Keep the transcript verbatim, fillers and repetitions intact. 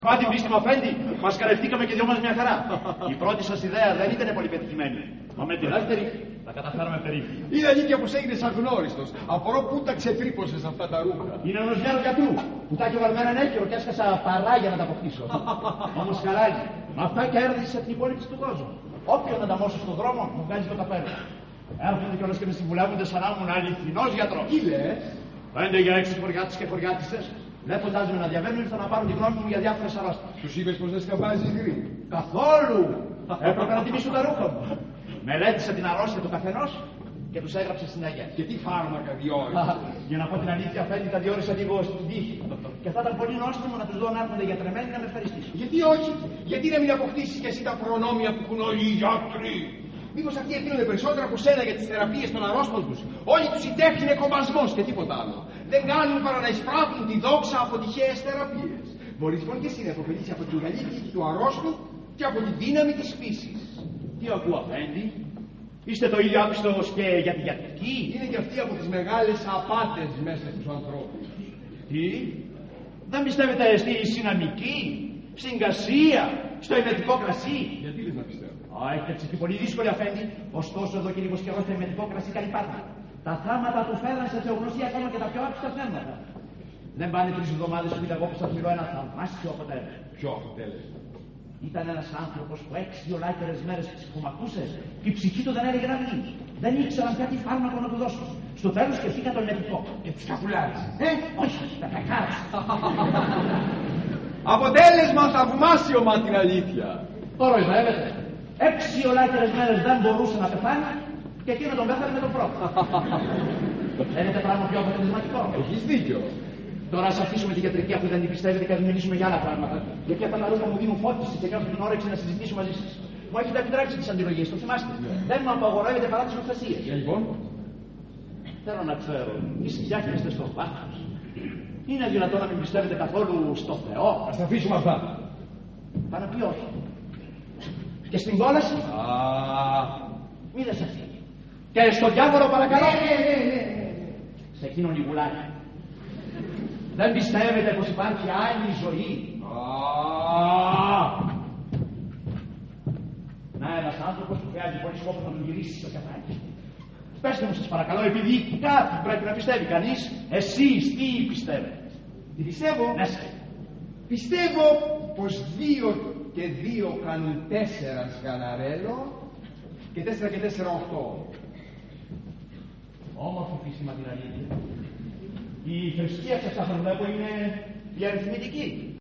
Πάτε πίστη μου, Αφέντη, μας καρευτήκαμε και δυο μας μια χαρά. Η πρώτη σας ιδέα δεν ήταν πολύ πετυχημένη. Μα με τη δεύτερη τα καταφέραμε περίφημα. Είναι αλήθεια πως έγινες αγνώριστος. Απορώ πού τα ξετρύπωσες αυτά τα ρούχα. Είναι ονοσμένο γιατρού που τα έχει βαρμένα νέκυρο και έσκασα παράγια να τα αποκτήσω. Όμως χαράγει. Με αυτά κέρδισε την υπόλοιπη του κόσμου. Όποιον ανταμώσω στον δρόμο μου βγάζει το καπέλο. Έρχονται κιόλας και με συμβουλεύονται σαν να ήμουν αληθινός γιατρός. Τι λες? Πέντε για έξι χωριάτες και χωριάτισσες. Βλέποντάς με να διαβαίνουν ήρθα να πάρουν τη γνώμη μου για διάφορες αρρώστιες. Τους είπες πως δεν σκαμπάζεις γρή? Καθόλου! Έπρεπε να τιμήσω τα ρούχα μου. Μελέτησα την αρρώστια του καθενός και τους έγραψε συνέχεια. Και τι φάρμακα διόρισες? Για να πω την αλήθεια, Φέντη, τα διόρισα λίγο στην τύχη. Και θα ήταν πολύ νόστιμο να τους δω να έρχονται γιατρεμένοι να με ευχαριστήσουν. Γιατί όχι? Γιατί να μην αποκτήσεις και εσύ τα προνόμια που έχουν όλοι οι γιατροί? Μήπως αυτοί ευθύνονται περισσότερα από σένα για τις θεραπείες των αρρώστων τους? Όλη τους η τέχνη είναι κομπασμός και τίποτα άλλο. Δεν κάνουν παρά να εισπράττουν τη δόξα από τυχαίες θεραπείες. Μπορείς λοιπόν και εσύ να υποφελήσεις από την καλή τύχη του αρρώστου και από τη δύναμη της φύσης. Τι ακούω, Αφέντη? Είστε το ίδιο άπιστος και για τη γιατρική? Είναι και αυτή από τις μεγάλες απάτες μέσα στους ανθρώπους. Τι? Δεν πιστεύετε στη συναμική, στην κασία, στο εμετικό κρασί? Γιατί δεν να πιστεύω? Α, έχετε ψηφί πολύ δύσκολη, Αφέντη. Ωστόσο, εδώ και λίγο καιρό το εμετικό κρασί κάνει πάντα. Τα θάματα του φέραν σε θεογνωσία ακόμα και τα πιο άπιστα θέματα. Δεν πάνε τρεις εβδομάδες που είδα εγώ που σας μιλώ ένα θαυμάσιο αποτέλεσμα. Ποιο αποτέλεσμα? Ήταν ένας άνθρωπος που έξι ολάκερες μέρες ψυχομακούσε και η ψυχή του δεν έλεγε να βγει. Δεν ήξεραν πια τι φάρμακο να του δώσουν. Στο τέλος σκεφτήκα το εμετικό. Και τους καπουλάρες. Ε, όχι, τα κακάρες. Αποτέλεσμα θαυμάσιο, μα την αλήθεια. Τώρα βέβαια. Έξι ολάκερες μέρες δεν μπορούσε να πεθάνει και εκείνο τον πέθανε με τον πρώτο. Θέλετε πράγμα πιο αποτελεσματικό? Έχεις δίκιο. Τώρα ας αφήσουμε τη γιατρική αφού δεν την πιστεύετε και ας μιλήσουμε για άλλα πράγματα. Γιατί αυτά τα ρούχα μου δίνουν φώτιση και κάνω την όρεξη να συζητήσω μαζί σας. Μου έχετε επιτρέψει τις αντιλογίες, το θυμάστε. Yeah. Δεν μου απαγορεύετε παρά τις νοστασίες. Για λοιπόν. Θέλω να ξέρω, εσείς φτιάχνεστε στο πάθος. Είναι δυνατόν να μην πιστεύετε καθόλου στο Θεό? Ας τα αφήσουμε αυτά. Πάνω πει όχι. Και στην κόλαση. Α. Μη δεν σε φύγει. Και στον διάβολο παρακαλώ. Ναι, ναι, ναι, ναι. Σε εκείνον λιγουλάκι. Δεν πιστεύετε πως υπάρχει άλλη ζωή? Α. Να, ένας άνθρωπος που χρειάζεται πολύ σκόπο να τον γυρίσει στο κεφάλι. Πέστε μου σας παρακαλώ, επειδή κάτι πρέπει να πιστεύει κανείς, εσείς τι πιστεύετε? Τι πιστεύω? Ναι, σε. Πιστεύω πως δύο και δύο κάνουν τέσσερα σκαναρέλο και τέσσερα και τέσσερα οχτώ. Όμορφο φύσιμα την αλήθεια. Η θρησκεία σας, θα βλέπω, είναι η αριθμητική.